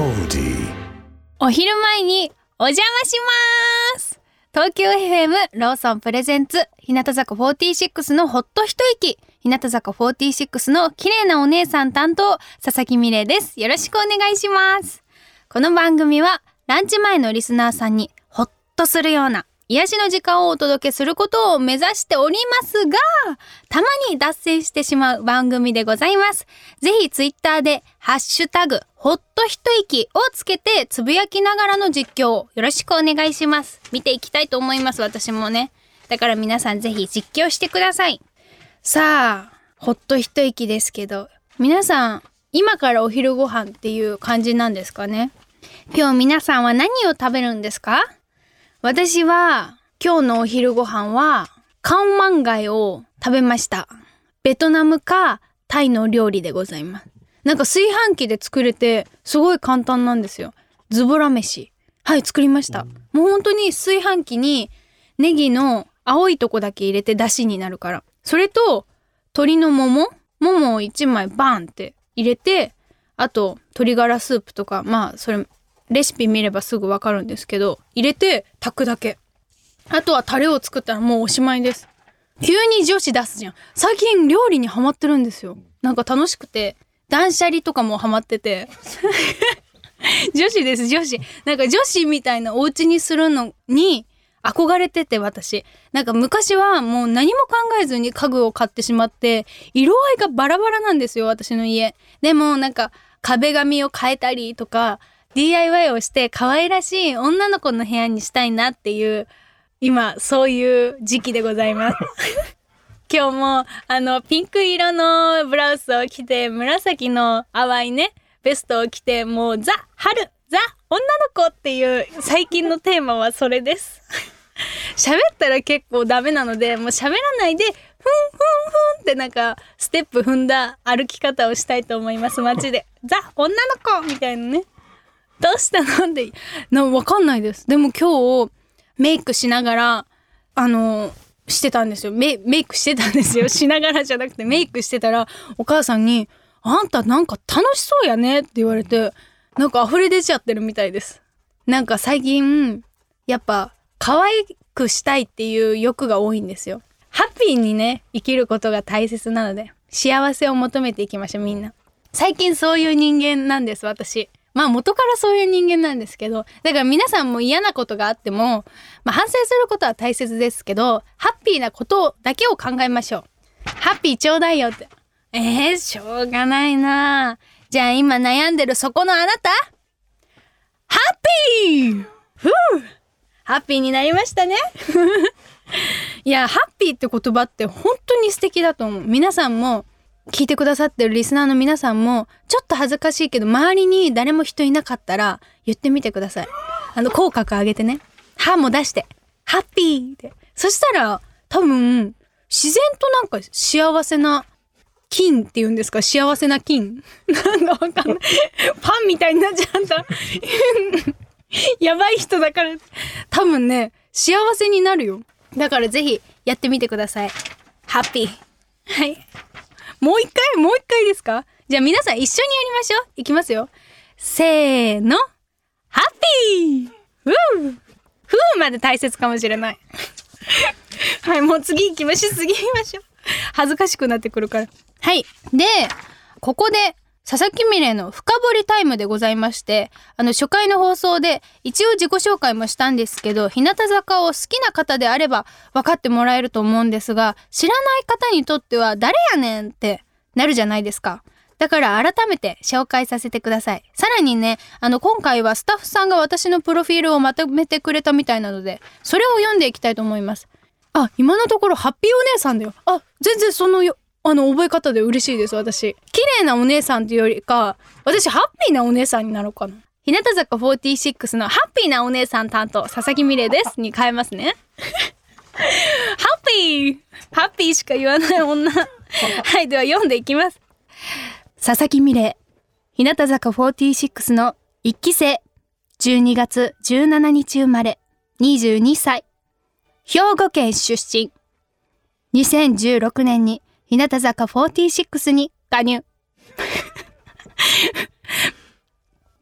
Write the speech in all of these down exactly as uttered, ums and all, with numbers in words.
お昼前にお邪魔します。東京 エフエム ローソンプレゼンツ日向坂フォーティーシックスのほっと一息、日向坂フォーティーシックスの綺麗なお姉さん担当佐々木美玲です。よろしくお願いします。この番組はランチ前のリスナーさんにほっとするような癒しの時間をお届けすることを目指しておりますが、たまに脱線してしまう番組でございます。ぜひツイッターでハッシュタグほっと一息をつけてつぶやきながらの実況をよろしくお願いします。見ていきたいと思います。私もね。だから皆さんぜひ実況してください。さあ、ほっと一息ですけど、皆さん今からお昼ご飯っていう感じなんですかね。今日皆さんは何を食べるんですか？私は今日のお昼ご飯はカオマンガイを食べました。ベトナムかタイの料理でございます。なんか炊飯器で作れてすごい簡単なんですよ。ズボラ飯、はい作りました。もう本当に炊飯器にネギの青いとこだけ入れて出汁になるから、それと鶏のももももをいちまいバーンって入れて、あと鶏ガラスープとか、まあそれレシピ見ればすぐわかるんですけど、入れて炊くだけ。あとはタレを作ったらもうおしまいです。急に女子出すじゃん。最近料理にハマってるんですよ。なんか楽しくて、断捨離とかもハマってて女子です女子。なんか女子みたいなお家にするのに憧れてて、私なんか昔はもう何も考えずに家具を買ってしまって、色合いがバラバラなんですよ、私の家。でもなんか壁紙を変えたりとか ディーアイワイ をして可愛らしい女の子の部屋にしたいなっていう、今そういう時期でございます今日もあのピンク色のブラウスを着て、紫の淡いねベストを着て、もうザ春ザ女の子っていう最近のテーマはそれです喋ったら結構ダメなので、もう喋らないでふんふんふんってなんかステップ踏んだ歩き方をしたいと思います。街でザ女の子みたいなね。どうしたのってな、わかんないです。でも今日メイクしながらあのしてたんですよ。 メ, メイクしてたんですよしながらじゃなくてメイクしてたら、お母さんにあんたなんか楽しそうやねって言われて、なんか溢れ出ちゃってるみたいです。なんか最近やっぱ可愛くしたいっていう欲が多いんですよ。ハッピーにね生きることが大切なので、幸せを求めていきましょう。みんな最近そういう人間なんです、私。まあ元からそういう人間なんですけど、だから皆さんも嫌なことがあっても、まあ、反省することは大切ですけど、ハッピーなことだけを考えましょう。ハッピーちょうだいよって。えー、しょうがないな。じゃあ今悩んでるそこのあなた、ハッピーふうハッピーになりましたねいや、ハッピーって言葉って本当に素敵だと思う。皆さんも聞いてくださってるリスナーの皆さんも、ちょっと恥ずかしいけど周りに誰も人いなかったら言ってみてください。あの口角上げてね、歯も出してハッピーって。そしたら多分自然となんか幸せな金っていうんですか、幸せな金なんかわかんないパンみたいになっちゃったやばい人だから多分ね幸せになるよ。だからぜひやってみてください。ハッピー。はい、もう一回もう一回ですか？じゃあ皆さん一緒にやりましょう。いきますよ。せーの、ハッピーふうふうまで大切かもしれないはい、もう次行きましょう次行きましょう。恥ずかしくなってくるから。はい。で、ここで佐々木美玲の深掘りタイムでございまして、あの初回の放送で一応自己紹介もしたんですけど、日向坂を好きな方であれば分かってもらえると思うんですが、知らない方にとっては誰やねんってなるじゃないですか。だから改めて紹介させてください。さらにね、あの今回はスタッフさんが私のプロフィールをまとめてくれたみたいなので、それを読んでいきたいと思います。あ、今のところハッピーお姉さんだよ。あ、全然そのよあの覚え方で嬉しいです。私綺麗なお姉さんというよりか、私ハッピーなお姉さんになろうかな。日向坂フォーティーシックスのハッピーなお姉さん担当佐々木美玲ですに変えますねハッピーハッピーしか言わない女はい、では読んでいきます。佐々木美玲、日向坂フォーティーシックスの一期生、じゅうにがつじゅうしちにち生まれ、にじゅうにさい、兵庫県出身。にせんじゅうろくねんに日向坂フォーティーシックスに加入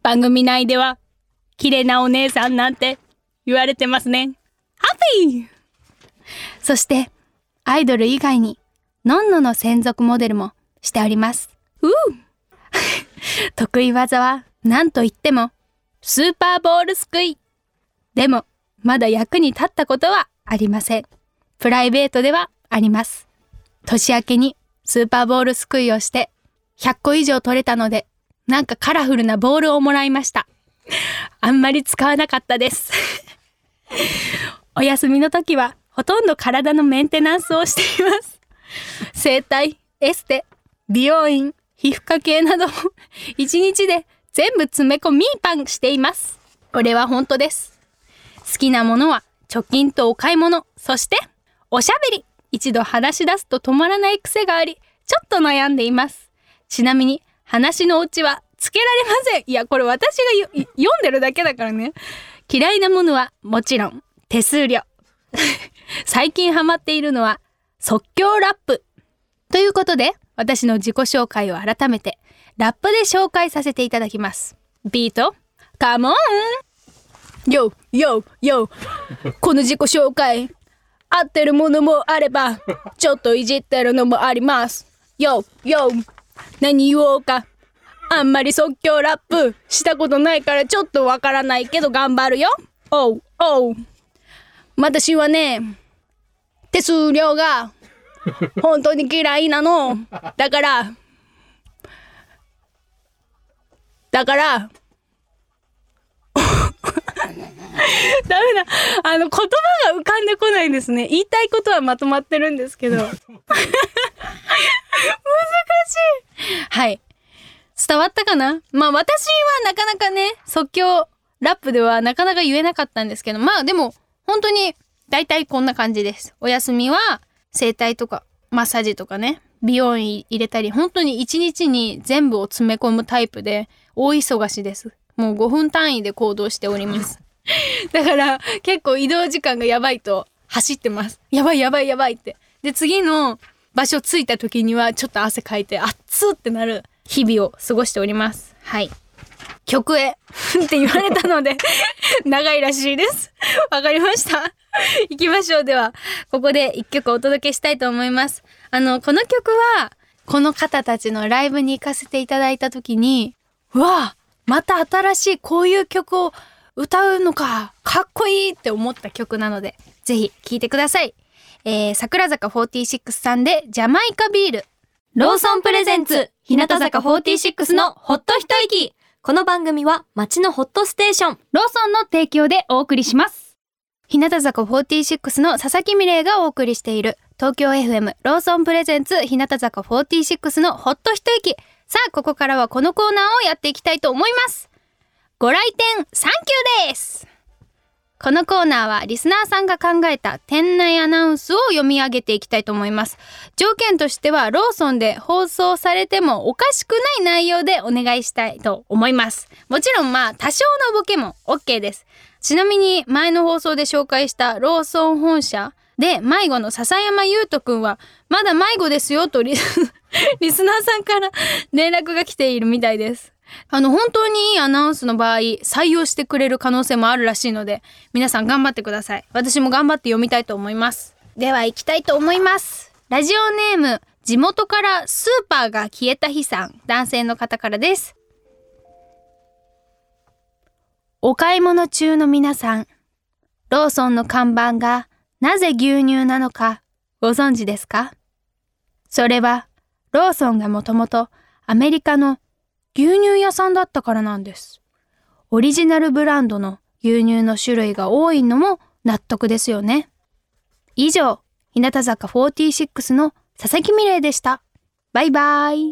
番組内では綺麗なお姉さんなんて言われてますね。ハッピー。そしてアイドル以外にのんのの専属モデルもしております。うー得意技は何と言ってもスーパーボールすくい。でもまだ役に立ったことはありません。プライベートではあります。年明けにスーパーボールすくいをしてひゃっこ以上取れたので、なんかカラフルなボールをもらいました。あんまり使わなかったですお休みの時はほとんど体のメンテナンスをしています。整体、エステ、美容院、皮膚科系など一日で全部詰め込みーパンしています。これは本当です。好きなものは貯金とお買い物、そしておしゃべり。一度話し出すと止まらない癖があり、ちょっと悩んでいます。ちなみに話のオチはつけられません。いや、これ私が読んでるだけだからね。嫌いなものはもちろん手数料最近ハマっているのは即興ラップということで、私の自己紹介を改めてラップで紹介させていただきます。ビートカモン。ヨーヨーヨーこの自己紹介合ってるものもあればちょっといじってるのもあります。ヨーヨー何言おうか。あんまり即興ラップしたことないからちょっとわからないけど頑張るよ。おうおう。私はね、手数料が本当に嫌いなの。だからだからダメだ。あの言葉が浮かんでこないんですね。言いたいことはまとまってるんですけど難しい。はい、伝わったかな。まあ私はなかなかね、即興ラップではなかなか言えなかったんですけど、まあでも本当に大体こんな感じです。お休みは整体とかマッサージとかね、美容院入れたり、本当に一日に全部を詰め込むタイプで大忙しです。もうごふん単位で行動しておりますだから結構移動時間がやばいと走ってます。やばいやばいやばいって。で次の場所着いた時にはちょっと汗かいて熱っってなる日々を過ごしております。はい、曲へって言われたので長いらしいです。わかりました行きましょう。ではここで一曲お届けしたいと思います。あのこの曲はこの方たちのライブに行かせていただいた時に、うわまた新しいこういう曲を歌うのか、かっこいいって思った曲なのでぜひ聴いてください。えー、桜坂フォーティーシックスさんでジャマイカビール。 ローソンプレゼンツ日向坂フォーティーシックスのほっと一息。この番組は街のホットステーションローソンの提供でお送りします。日向坂フォーティーシックスの佐々木美玲がお送りしている東京 エフエム ローソンプレゼンツ日向坂フォーティーシックスのほっと一息。さあここからはこのコーナーをやっていきたいと思います。ご来店サンキューです。このコーナーはリスナーさんが考えた店内アナウンスを読み上げていきたいと思います。条件としてはローソンで放送されてもおかしくない内容でお願いしたいと思います。もちろんまあ多少のボケも OK です。ちなみに前の放送で紹介したローソン本社で迷子の笹山優斗くんはまだ迷子ですよとリス, リスナーさんから連絡が来ているみたいです。あの本当にいいアナウンスの場合採用してくれる可能性もあるらしいので皆さん頑張ってください。私も頑張って読みたいと思います。では行きたいと思います。ラジオネーム地元からスーパーが消えた日さん、男性の方からです。お買い物中の皆さん、ローソンの看板がなぜ牛乳なのかご存知ですか？それはローソンがもともとアメリカの牛乳屋さんだったからなんです。オリジナルブランドの牛乳の種類が多いのも納得ですよね。以上、日向坂フォーティーシックスの佐々木美玲でした。バイバイ。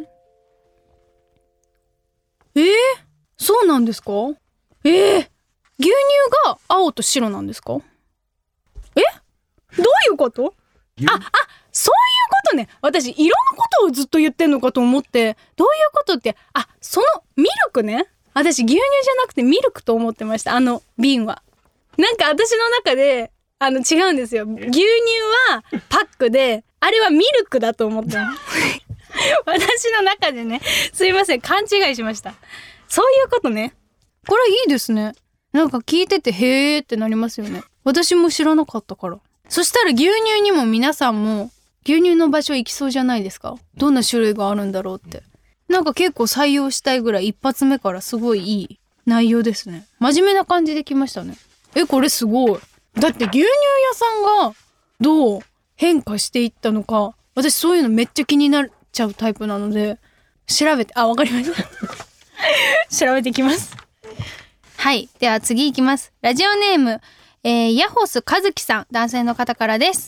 えー、そうなんですか？えー、牛乳が青と白なんですか？え？どういうこと？あ、あ、そういうことね。私色のことをずっと言ってんのかと思って、どういうことって、あ、そのミルクね。私牛乳じゃなくてミルクと思ってました。あの瓶はなんか私の中であの違うんですよ。牛乳はパックで、あれはミルクだと思って私の中でね、すいません、勘違いしました。そういうことね。 これいいですね。なんか聞いててへーってなりますよね。私も知らなかったから。そしたら牛乳にも皆さんも牛乳の場所行きそうじゃないですか。どんな種類があるんだろうって。なんか結構採用したいぐらい一発目からすごいいい内容ですね。真面目な感じで来ましたね。え、これすごい。だって牛乳屋さんがどう変化していったのか、私そういうのめっちゃ気になっちゃうタイプなので、調べて、あ、わかりました調べてきます。はい、では次いきます。ラジオネーム、えー、ヤホスカズキさん、男性の方からです。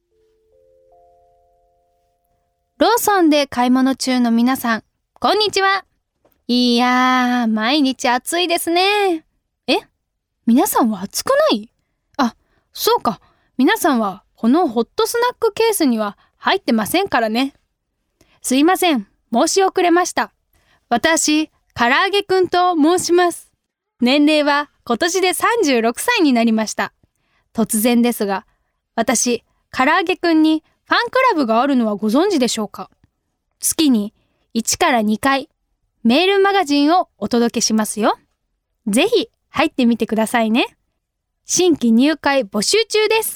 ローソンで買い物中の皆さん、こんにちは。いやー、毎日暑いですね。え？皆さんは暑くない？あ、そうか。皆さんはこのホットスナックケースには入ってませんからね。すいません。申し遅れました。私、唐揚げくんと申します。年齢は今年でさんじゅうろくさいになりました。突然ですが、私、唐揚げくんにファンクラブがあるのはご存知でしょうか？月にいちからにかいメールマガジンをお届けしますよ。ぜひ入ってみてくださいね。新規入会募集中です。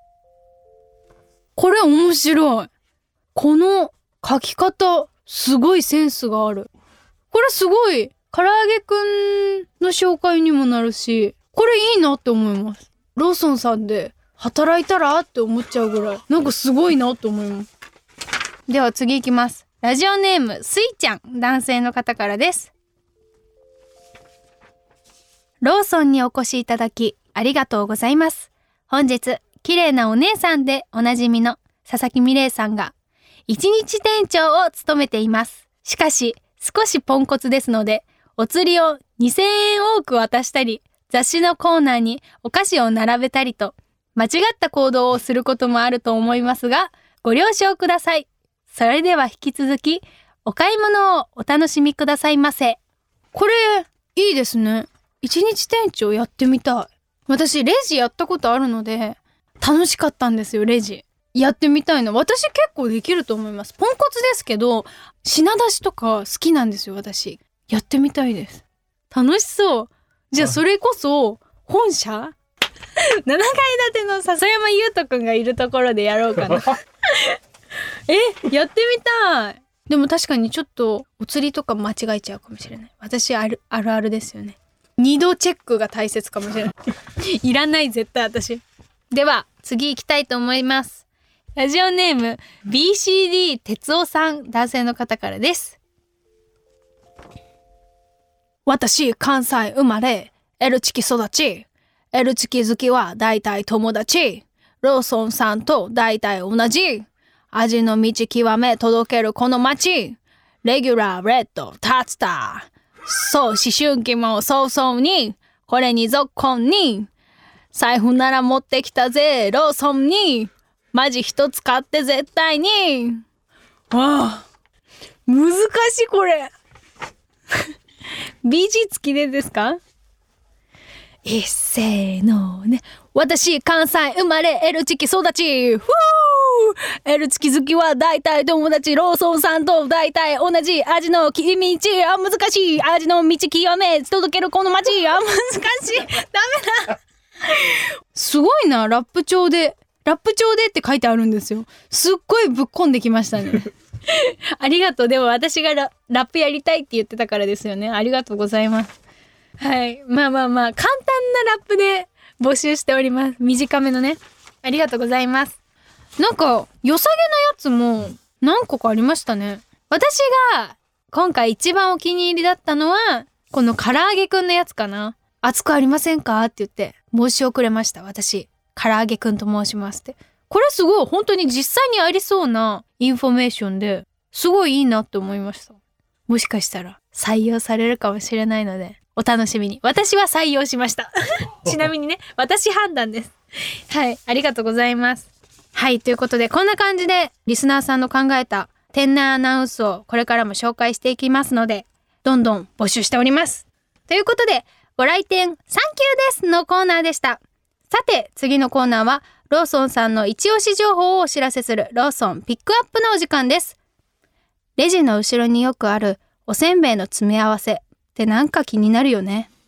これ面白い。この書き方、すごいセンスがある。これすごい、唐揚げくんの紹介にもなるし、これいいなって思います。ローソンさんで働いたらって思っちゃうぐらい、なんかすごいなって思います。では次いきます。ラジオネームスイちゃん、男性の方からです。ローソンにお越しいただきありがとうございます。本日綺麗なお姉さんでおなじみの佐々木美玲さんが一日店長を務めています。しかし少しポンコツですので、お釣りをにせんえん多く渡したり、雑誌のコーナーにお菓子を並べたりと間違った行動をすることもあると思いますが、ご了承ください。それでは引き続きお買い物をお楽しみくださいませ。これいいですね。一日店長やってみたい。私レジやったことあるので楽しかったんですよ。レジやってみたいの。私結構できると思います。ポンコツですけど品出しとか好きなんですよ。私やってみたいです。楽しそう。じゃあそれこそ本社ななかい建ての笹山優斗くんがいるところでやろうかなえ、やってみたい。でも確かにちょっとお釣りとか間違えちゃうかもしれない。私あるあるあるですよね。二度チェックが大切かもしれないいらない絶対私。では次行きたいと思います。ラジオネーム ビーシーディー 哲夫さん、男性の方からです。私関西生まれ L チキ育ち。 L チキ好きは大体友達。ローソンさんと大体同じ。味の道極め届けるこの街。レギュラーレッドタツタ。そう思春期も早々にこれにぞっこんに。財布なら持ってきたぜローソンに。マジ一つ買って絶対に。わあ難しいこれビージー 付きでですか？いっせーのね。私関西生まれ L チキ育ち。ふー L チキ好きは大体友達。ローソンさんと大体同じ。味の道あ難しい。味の道極め届けるこの街あ難しいダメだすごいな。ラップ調でラップ調でって書いてあるんですよ。すっごいぶっこんできましたねありがとう。でも私が ラ, ラップやりたいって言ってたからですよね。ありがとうございます。はい、まあまあまあ簡単なラップで募集しております。短めのね。ありがとうございます。なんか良さげなやつも何個かありましたね。私が今回一番お気に入りだったのはこの唐揚げくんのやつかな。熱くありませんかって言って申し遅れました。私唐揚げくんと申しますって。これすごい本当に実際にありそうなインフォメーションですごいいいなって思いました。もしかしたら採用されるかもしれないのでお楽しみに。私は採用しましたちなみにね、私判断です。はい、ありがとうございます。はい、ということでこんな感じでリスナーさんの考えた店内アナウンスをこれからも紹介していきますので、どんどん募集しております。ということでご来店サンキューですのコーナーでした。さて次のコーナーはローソンさんの一押し情報をお知らせするローソンピックアップのお時間です。レジの後ろによくあるおせんべいの詰め合わせってなんか気になるよね。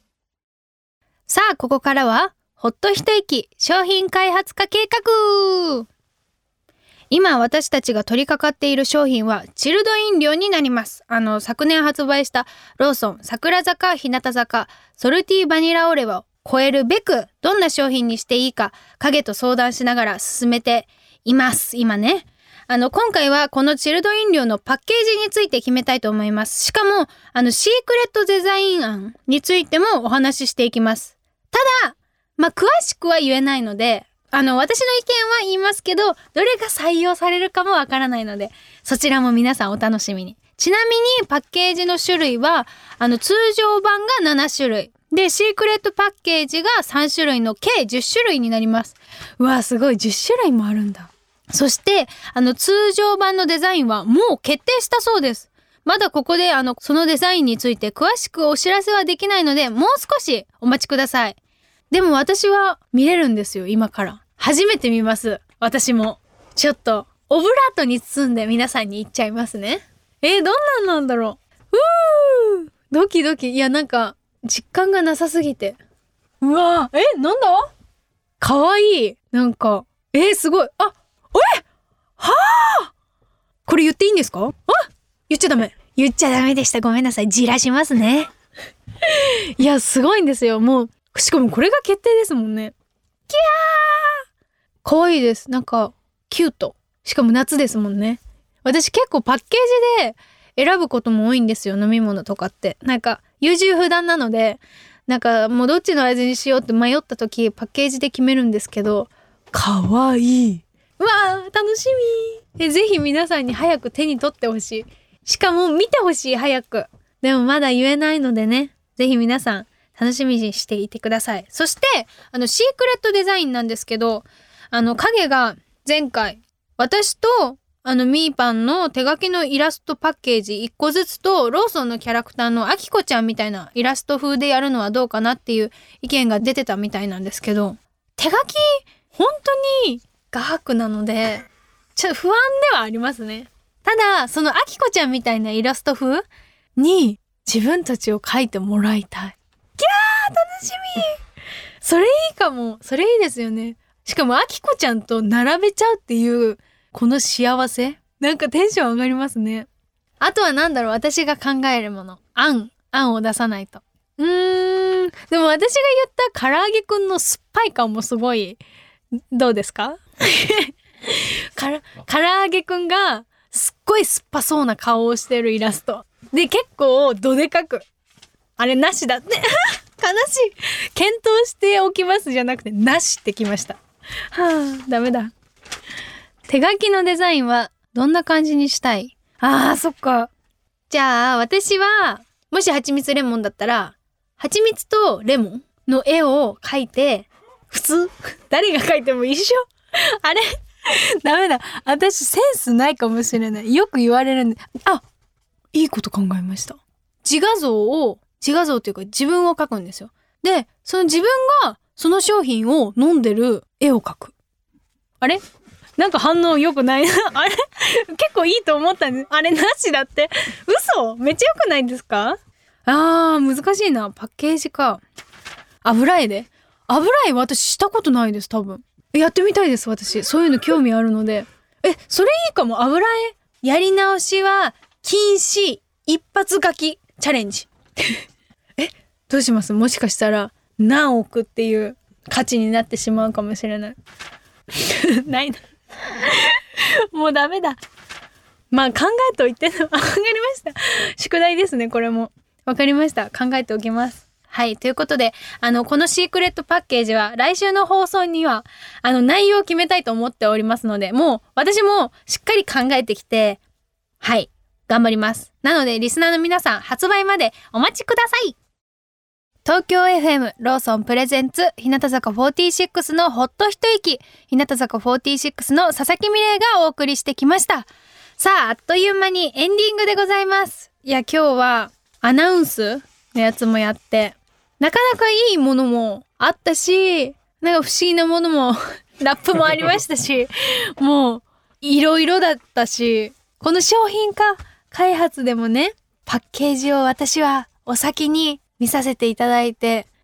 さあ、ここからはほっと一息商品開発化計画。今私たちが取り掛かっている商品はチルド飲料になります。あの昨年発売したローソン桜坂日向坂ソルティバニラオレを超えるべく、どんな商品にしていいか影と相談しながら進めています今ね。あの今回はこのチルド飲料のパッケージについて決めたいと思います。しかもあのシークレットデザイン案についてもお話ししていきます。ただまあ詳しくは言えないので、あの私の意見は言いますけど、どれが採用されるかもわからないので、そちらも皆さんお楽しみに。ちなみにパッケージの種類はあの通常版がなな種類で、シークレットパッケージがさん種類の計じゅっ種類になります。うわすごい、じゅっ種類もあるんだ。そしてあの通常版のデザインはもう決定したそうです。まだここであのそのデザインについて詳しくお知らせはできないので、もう少しお待ちください。でも私は見れるんですよ。今から初めて見ます。私もちょっとオブラートに包んで皆さんに言っちゃいますね。えー、どんなんなんだろう。うードキドキ。いやなんか実感がなさすぎて、うわー、えなんだ、かわいい。なんかえー、すごい。あえはあ、これ言っていいんですか？あ、言っちゃダメ。言っちゃダメでした。ごめんなさい。じらしますね。いやすごいんですよ。もうしかもこれが決定ですもんね。キャー、かわいいです。なんかキュート。しかも夏ですもんね。私結構パッケージで選ぶことも多いんですよ。飲み物とかってなんか優柔不断なので、なんかもうどっちの味にしようって迷った時パッケージで決めるんですけど、かわいい。うわー楽しみ。えぜひ皆さんに早く手に取ってほしい。しかも見てほしい、早く。でもまだ言えないのでね、ぜひ皆さん楽しみにしていてください。そしてあのシークレットデザインなんですけど、あの影が前回私とあのミーパンの手書きのイラストパッケージいっこずつとローソンのキャラクターのあきこちゃんみたいなイラスト風でやるのはどうかなっていう意見が出てたみたいなんですけど、手書き本当に画伯なのでちょっと不安ではありますね。ただそのあきこちゃんみたいなイラスト風に自分たちを描いてもらいたい。キャー楽しみ。それいいかも。それいいですよね。しかもあきこちゃんと並べちゃうっていうこの幸せ、なんかテンション上がりますね。あとはなんだろう、私が考えるもの、案案を出さないと。うーんでも私が言った唐揚げくんの酸っぱい感もすごい、どうですか？から唐揚げくんがすっごい酸っぱそうな顔をしてるイラストで、結構どでかく、あれなしだって悲しい。検討しておきますじゃなくてなしってきました。はあダメだ。手書きのデザインはどんな感じにしたい？あーそっか。じゃあ私はもし蜂蜜レモンだったら蜂蜜とレモンの絵を描いて、普通誰が描いても一緒。あれダメだ、私センスないかもしれない。よく言われるんで。あ、いいこと考えました。自画像を自画像っていうか自分を描くんですよ。でその自分がその商品を飲んでる絵を描く。あれなんか反応良くないあれ結構いいと思ったんです。あれなしだって。嘘、めっちゃ良くないですか？あー難しいな。パッケージか。油絵で油絵私したことないです。多分やってみたいです。私そういうの興味あるので。えそれいいかも。油絵やり直しは禁止、一発書きチャレンジえどうします？もしかしたら何億っていう価値になってしまうかもしれないないなもうダメだ。まあ考えておいて。わかりました。宿題ですねこれも。わかりました。考えておきます。はい。ということで、あの、このシークレットパッケージは来週の放送には、あの、内容を決めたいと思っておりますので、もう私もしっかり考えてきて、はい。頑張ります。なので、リスナーの皆さん、発売までお待ちください。東京 エフエム ローソンプレゼンツ日向坂フォーティーシックスのほっと一息、日向坂フォーティーシックスの佐々木美玲がお送りしてきました。さあ、あっという間にエンディングでございます。いや、今日はアナウンスのやつもやって、なかなかいいものもあったし、なんか不思議なものもラップもありましたし、もういろいろだったし、この商品化開発でもね、パッケージを私はお先に見させていただいて、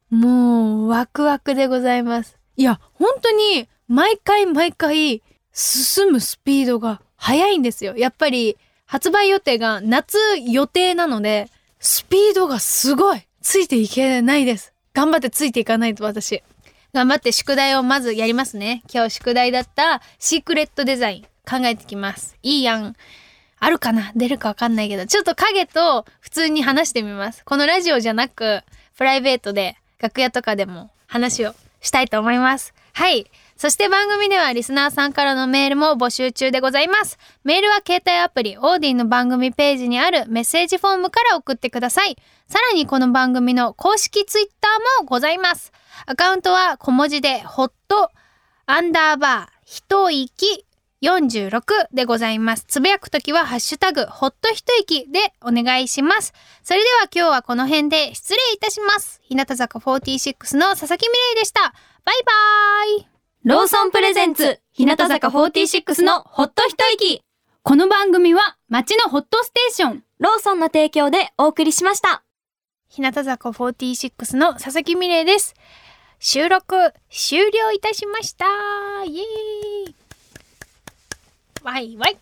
もうワクワクでございます。いや本当に毎回毎回進むスピードが速いんですよ。やっぱり発売予定が夏予定なのでスピードがすごいついていけないです。頑張ってついていかないと。私頑張って宿題をまずやりますね。今日宿題だったシークレットデザイン考えてきます。いい案あるかな、出るかわかんないけど、ちょっと影と普通に話してみます。このラジオじゃなくプライベートで楽屋とかでも話をしたいと思います。はい。そして番組ではリスナーさんからのメールも募集中でございます。メールは携帯アプリオーディの番組ページにあるメッセージフォームから送ってください。さらにこの番組の公式ツイッターもございます。アカウントは小文字でホットアンダーバー一息よんじゅうろくでございます。つぶやくときはハッシュタグホット一息でお願いします。それでは今日はこの辺で失礼いたします。日向坂フォーティーシックスの佐々木美玲でした。バイバーイ。 ローソンプレゼンツ日向坂フォーティーシックスのホット一息。 この番組は街のホットステーションローソンの提供でお送りしました。 日向坂フォーティーシックスの佐々木美玲です。収録終了いたしました。イエーイ。わいわい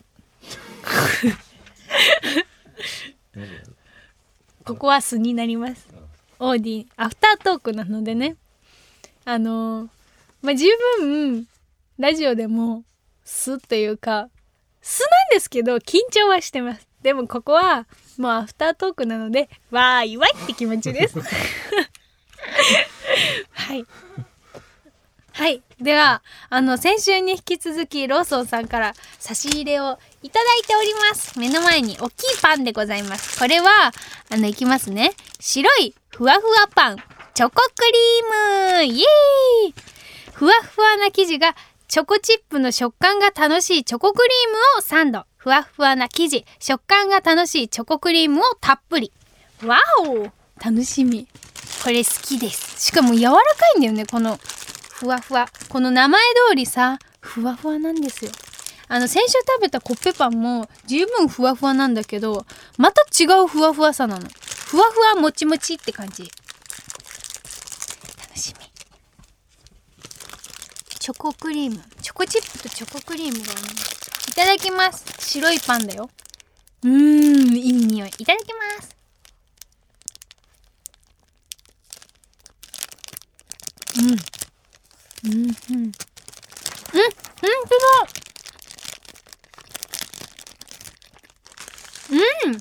ここは素になります。オーディアフタートークなのでね、あのー、まあ、十分ラジオでも素というか素なんですけど緊張はしてます。でもここはもうアフタートークなのでわーいわいって気持ちですはいはい。では、あの、先週に引き続き、ローソンさんから差し入れをいただいております。目の前に大きいパンでございます。これは、あの、いきますね。白いふわふわパン、チョコクリームイエーイ。ふわふわな生地が、チョコチップの食感が楽しいチョコクリームをサンド。ふわふわな生地、食感が楽しいチョコクリームをたっぷり。わお！楽しみ。これ好きです。しかも柔らかいんだよね、この。ふわふわ。この名前通りさ、ふわふわなんですよ。あの先週食べたコッペパンも十分ふわふわなんだけど、また違うふわふわさなの。ふわふわもちもちって感じ。楽しみ。チョコクリーム、チョコチップとチョコクリームがある。いただきます。白いパンだよ。うーん、いい匂い。いただきます。うん。うんうんうん、うんとだ。うん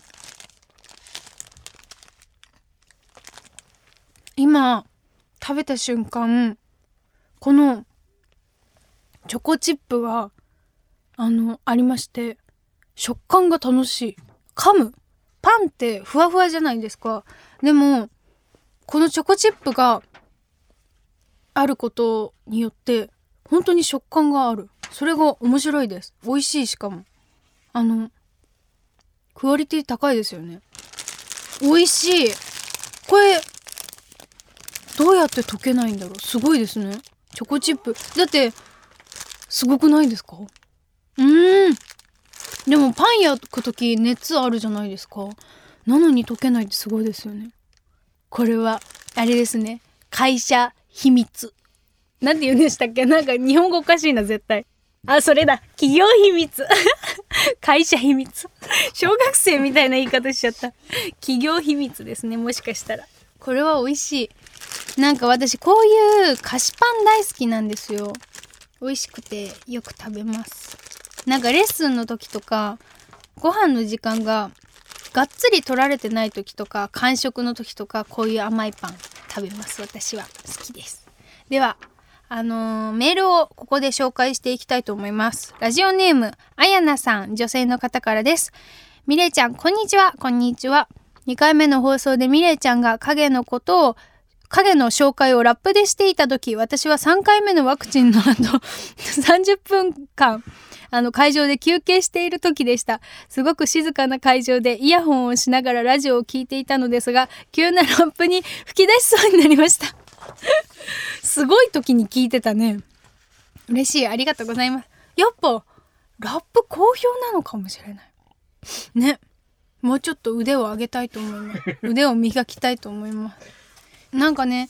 今食べた瞬間、このチョコチップがあのありまして、食感が楽しい。噛むパンってふわふわじゃないですか。でもこのチョコチップがあることによって本当に食感がある。それが面白いです。美味しい。しかもあのクオリティ高いですよね。美味しい。これどうやって溶けないんだろう。すごいですね。チョコチップだってすごくないですか？うーん。でもパン焼くとき熱あるじゃないですか。なのに溶けないってすごいですよね。これはあれですね。会社秘密。なんて言うんでしたっけ？なんか日本語おかしいな絶対。あ、それだ。企業秘密。会社秘密。小学生みたいな言い方しちゃった。企業秘密ですね。もしかしたら。これは美味しい。なんか私こういう菓子パン大好きなんですよ。美味しくてよく食べます。なんかレッスンの時とかご飯の時間ががっつり取られてない時とか間食の時とか、こういう甘いパン食べます。私は好きです。ではあのー、メールをここで紹介していきたいと思います。ラジオネームあやなさん、女性の方からです。みれいちゃんこんにちは。こんにちは。にかいめの放送でみれいちゃんが影のことを影の紹介をラップでしていた時、私はさんかいめのワクチンの後さんじゅっぷんかんあの会場で休憩している時でした。すごく静かな会場でイヤホンをしながらラジオを聞いていたのですが、急なラップに吹き出しそうになりましたすごい時に聞いてたね。嬉しい。ありがとうございます。やっぱラップ好評なのかもしれないね。もうちょっと腕を上げたいと思います腕を磨きたいと思います。なんかね、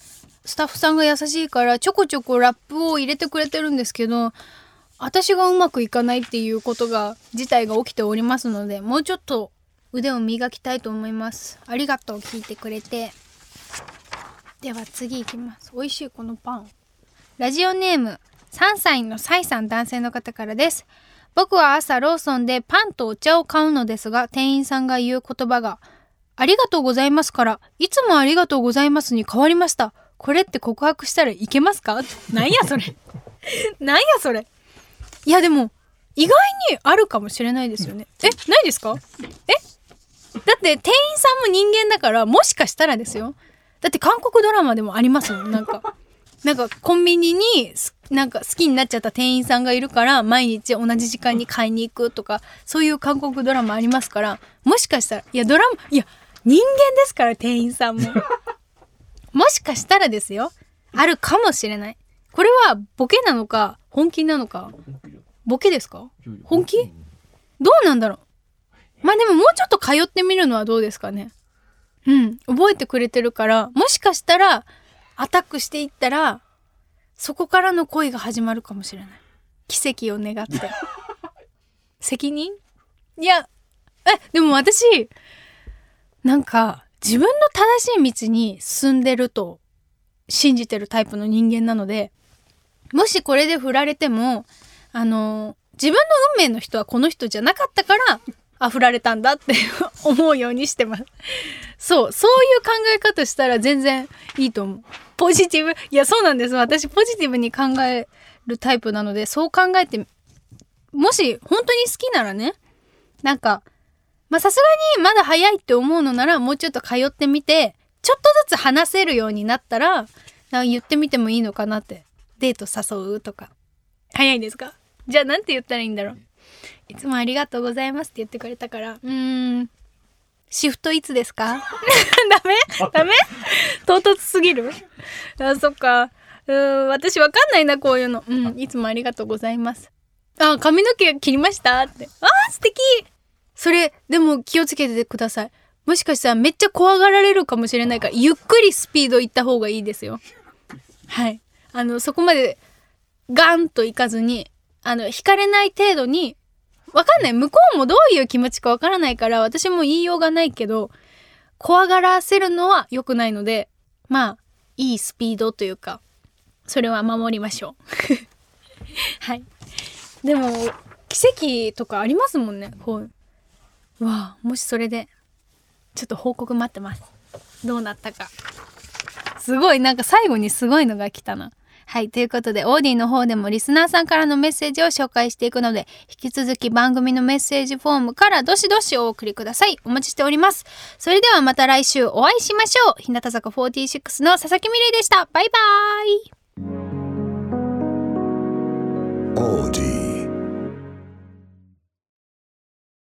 スタッフさんが優しいからちょこちょこラップを入れてくれてるんですけど、私がうまくいかないっていうことが事態が起きておりますので、もうちょっと腕を磨きたいと思います。ありがとう、聞いてくれて。では次いきます。美味しいこのパン。ラジオネームさんさいのサイさん、男性の方からです。僕は朝ローソンでパンとお茶を買うのですが、店員さんが言う言葉がありがとうございますから、いつもありがとうございますに変わりました。これって告白したらいけますか？なんやそれなんやそれ。いやでも意外にあるかもしれないですよね。え、ないですか？え、だって店員さんも人間だから、もしかしたらですよ。だって韓国ドラマでもありますもん。なんかなんかコンビニになんか好きになっちゃった店員さんがいるから毎日同じ時間に買いに行くとか、そういう韓国ドラマありますから、もしかしたら、いやドラマ、いや人間ですから店員さんももしかしたらですよ、あるかもしれない。これはボケなのか本気なのか。ボケですか？本気？どうなんだろう。まあでももうちょっと通ってみるのはどうですかね。うん、覚えてくれてるから、もしかしたらアタックしていったらそこからの恋が始まるかもしれない。奇跡を願って責任？いや、え、でも私なんか自分の正しい道に進んでると信じてるタイプの人間なので、もしこれで振られても、あの自分の運命の人はこの人じゃなかったからあ振られたんだって思うようにしてます。そう、そういう考え方したら全然いいと思う。ポジティブ、いやそうなんです。私ポジティブに考えるタイプなので、そう考えて、もし本当に好きならね、なんかまあさすがにまだ早いって思うのなら、もうちょっと通ってみて、ちょっとずつ話せるようになったら、なんか言ってみてもいいのかなって。デート誘うとか。早いですか？じゃあなんて言ったらいいんだろう。いつもありがとうございますって言ってくれたから、うーん、シフトいつですか？ダメ？ダメ？唐突すぎる？あ、そっか。うーん、私わかんないな、こういうの。うん、いつもありがとうございます。あ、髪の毛切りましたって。あー、素敵。それでも気をつけてください。もしかしたらめっちゃ怖がられるかもしれないから、ゆっくりスピードいった方がいいですよ。はい、あのそこまでガンといかずに、あの惹かれない程度に、わかんない、向こうもどういう気持ちかわからないから私も言いようがないけど、怖がらせるのは良くないので、まあいいスピードというか、それは守りましょうはい。でも奇跡とかありますもんね。こう、うわあ、もしそれでちょっと報告待ってます。どうなったか。すごい、なんか最後にすごいのが来たな。はい、ということでオーディの方でもリスナーさんからのメッセージを紹介していくので、引き続き番組のメッセージフォームからどしどしお送りください。お待ちしております。それではまた来週お会いしましょう。日向坂フォーティーシックスの佐々木美玲でした。バイバーイ。